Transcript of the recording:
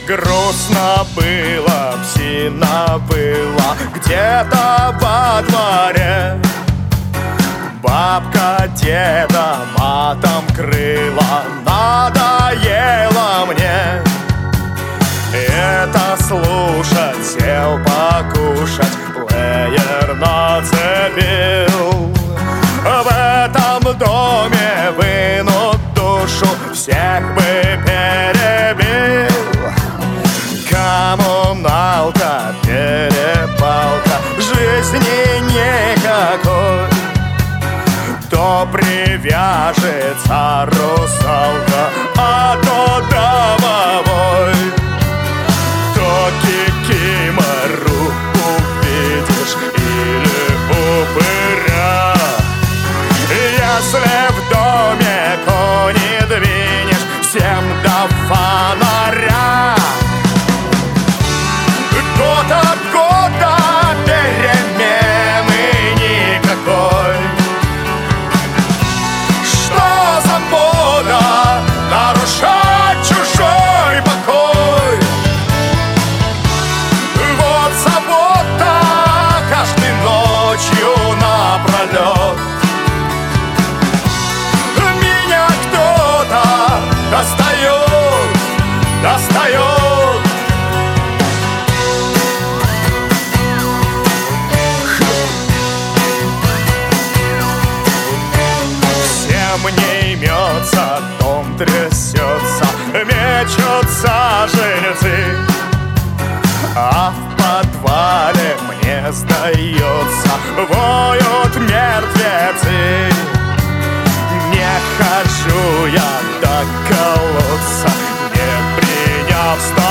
Грустно было, псина выла где-то во дворе. Бабка деда матом крыла, надоело мне это слушать. Сел покушать, плеер нацепил. В этом доме вынут душу, всех бы перебил. Коммуналка, перепалка, жизни никакой. То привяжется русалка, а то домовой. То кикимору увидишь или упыря. Если в доме кони двинешь, всем до фонаря. Год от года перемены никакой. Что за мода нарушать чужой покой? Вот забота каждой ночью напролет. Меня кто-то достает, достает. Мне имется, дом трясется, мечутся жильцы. А в подвале, мне сдается, воют мертвецы. Не хожу я до колодца, не приняв